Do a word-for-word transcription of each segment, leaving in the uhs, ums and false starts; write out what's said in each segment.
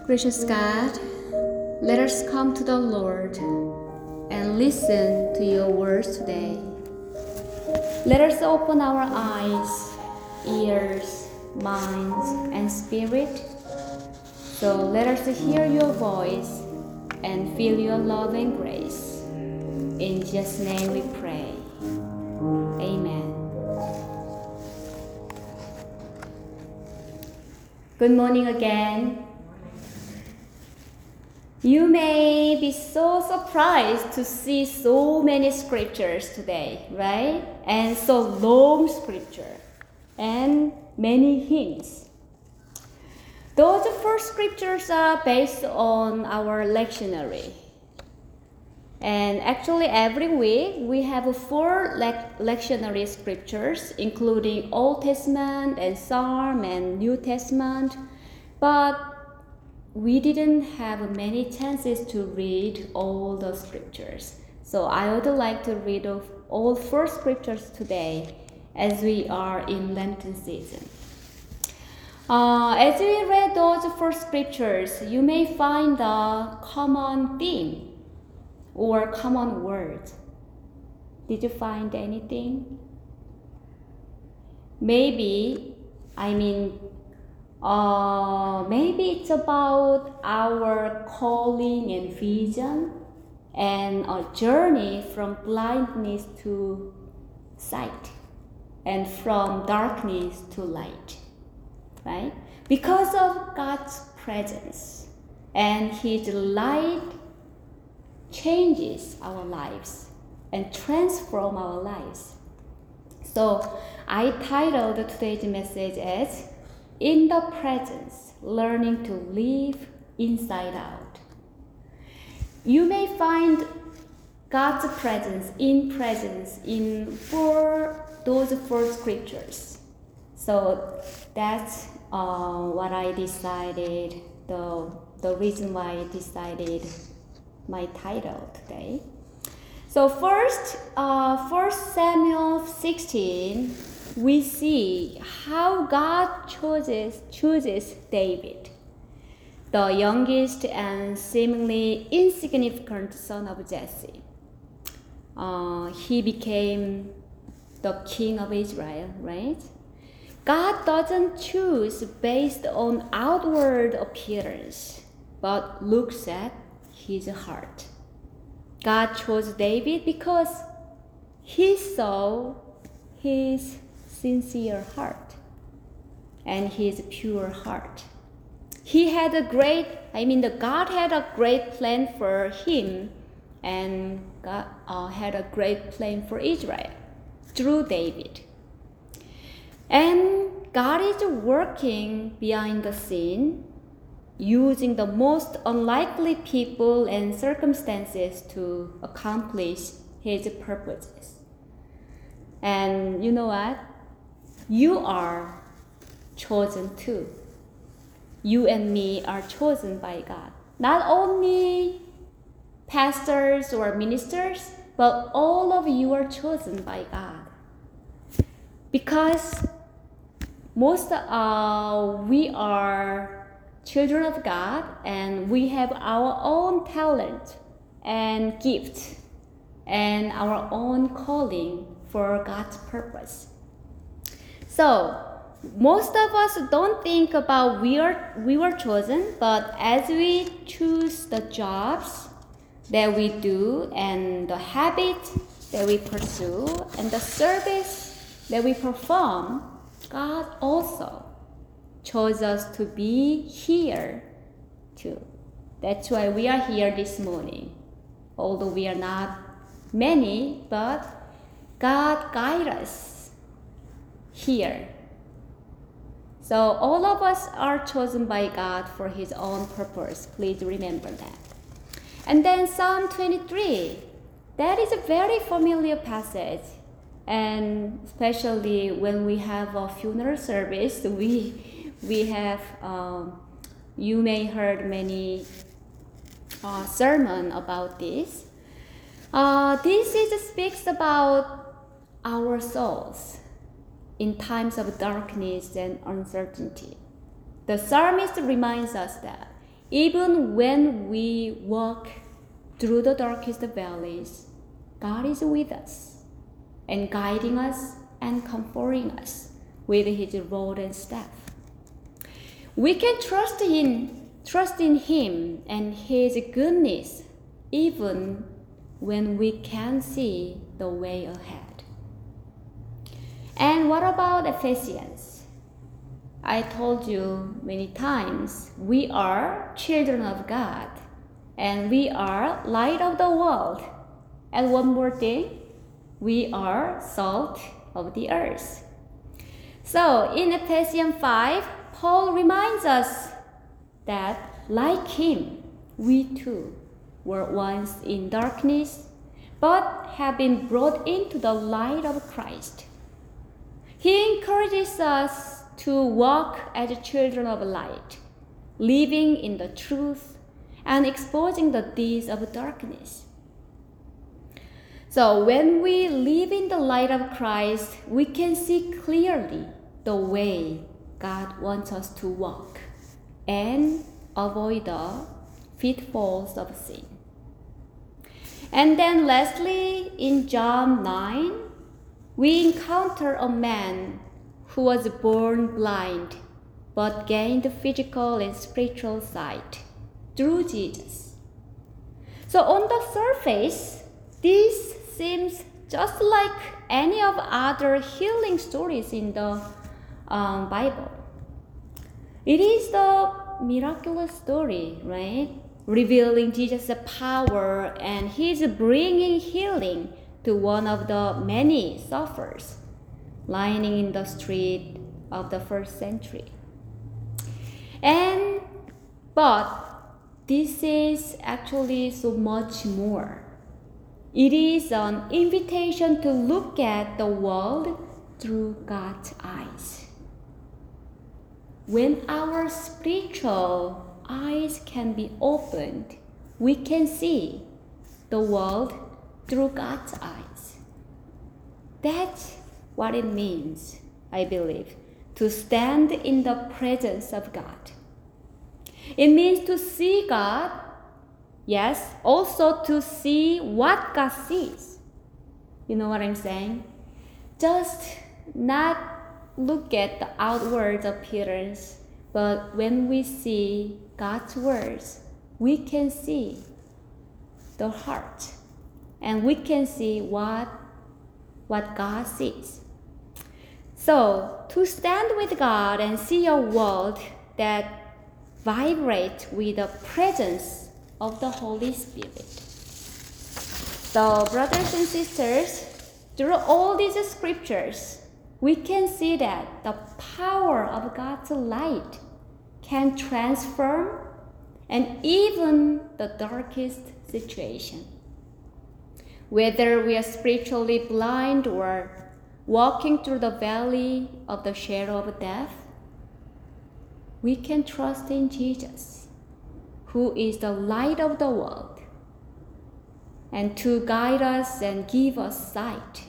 Gracious God, let us come to the Lord and listen to your words today. Let us open our eyes, ears, minds, and spirit. So let us hear your voice and feel your love and grace. In Jesus' name we pray. Amen. Good morning again. You may be so surprised to see so many scriptures today, right? And so long scripture and many hints. Those first scriptures are based on our lectionary. And actually every week we have four lec- lectionary scriptures, including Old Testament and Psalm and New Testament. But we didn't have many chances to read all the scriptures. So I would like to read all four scriptures today as we are in Lenten season. Uh, as we read those four scriptures, you may find a common theme or common word. Did you find anything? Maybe, I mean, uh, maybe it's about our calling and vision and a journey from blindness to sight and from darkness to light, right? Because of God's presence and His light changes our lives and transform our lives. So I titled today's message as In the Presence, Learning to Live Inside Out. You may find God's presence in presence in four, those four scriptures. So that's uh, what I decided, the, the reason why I decided my title today. So first, uh, First Samuel sixteen, we see how God chooses chooses David, the youngest and seemingly insignificant son of Jesse. Uh, he became the king of Israel, right? God doesn't choose based on outward appearance, but looks at his heart. God chose David because he saw his sincere heart and his pure heart. He had a great, I mean, the God had a great plan for him, and God uh, had a great plan for Israel through David. And God is working behind the scene, using the most unlikely people and circumstances to accomplish His purposes. And you know what? You are chosen too. You and me are chosen by God. Not only pastors or ministers, but all of you are chosen by God. Because most uh, we are children of God, and we have our own talent and gift and our own calling for God's purpose. So most of us don't think about we are we were chosen, but as we choose the jobs that we do and the habit that we pursue and the service that we perform, God also chose us to be here too. That's why we are here this morning. Although we are not many, but God guides us here. So all of us are chosen by God for His own purpose. Please remember that. And then Psalm twenty-three. That is a very familiar passage. And especially when we have a funeral service, we we have, um, you may heard many uh, sermon about this. Uh, this is speaks about our souls in times of darkness and uncertainty. The psalmist reminds us that even when we walk through the darkest valleys, God is with us and guiding us and comforting us with His rod and staff. We can trust in, trust in Him and His goodness even when we can't see the way ahead. And what about Ephesians? I told you many times, we are children of God and we are light of the world. And one more thing, we are salt of the earth. So in Ephesians five, Paul reminds us that like him, we too were once in darkness, but have been brought into the light of Christ. He encourages us to walk as children of light, living in the truth and exposing the deeds of darkness. So when we live in the light of Christ, we can see clearly the way God wants us to walk and avoid the pitfalls of sin. And then lastly, in John nine, we encounter a man who was born blind but gained physical and spiritual sight through Jesus. So on the surface, this seems just like any of other healing stories in the um, Bible. It is the miraculous story, right? Revealing Jesus' power and His bringing healing to one of the many sufferers lining in the street of the first century. And but this is actually so much more. It is an invitation to look at the world through God's eyes. When our spiritual eyes can be opened, we can see the world through God's eyes. That's what it means, I believe, to stand in the presence of God. It means to see God, yes, also to see what God sees. You know what I'm saying? Just not look at the outward appearance, but when we see God's words, we can see the heart, and we can see what, what God sees. So, to stand with God and see a world that vibrates with the presence of the Holy Spirit. So, brothers and sisters, through all these scriptures, we can see that the power of God's light can transform and even the darkest situation. Whether we are spiritually blind or walking through the valley of the shadow of death, we can trust in Jesus, who is the light of the world, and to guide us and give us sight.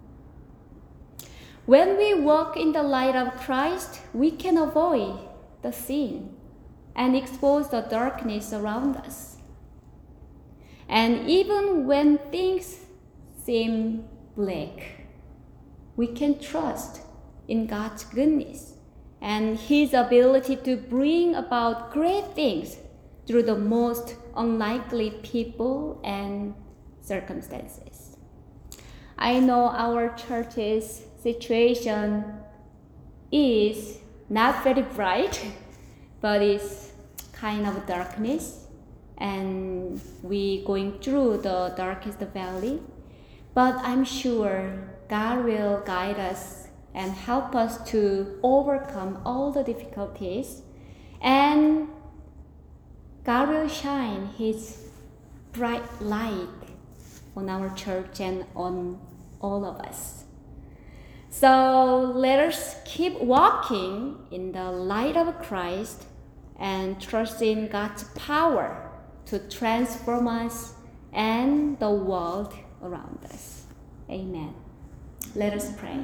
When we walk in the light of Christ, we can avoid the sin and expose the darkness around us. And even when things seem bleak, we can trust in God's goodness and His ability to bring about great things through the most unlikely people and circumstances. I know our church's situation is not very bright, but it's kind of darkness, and we going through the darkest valley. But I'm sure God will guide us and help us to overcome all the difficulties, and God will shine His bright light on our church and on all of us. So let us keep walking in the light of Christ and trust in God's power to transform us and the world around us. Amen. Let us pray.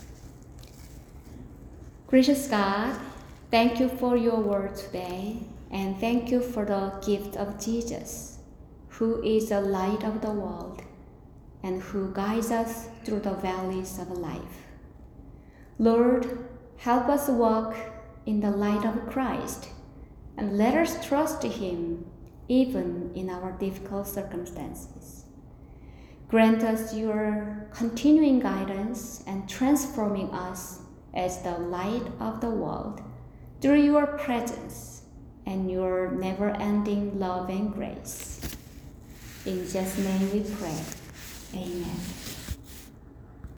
Gracious God, thank you for your word today. And thank you for the gift of Jesus, who is the light of the world and who guides us through the valleys of life. Lord, help us walk in the light of Christ and let us trust Him even in our difficult circumstances. Grant us your continuing guidance and transforming us as the light of the world through your presence and your never-ending love and grace. In Jesus' name we pray. Amen.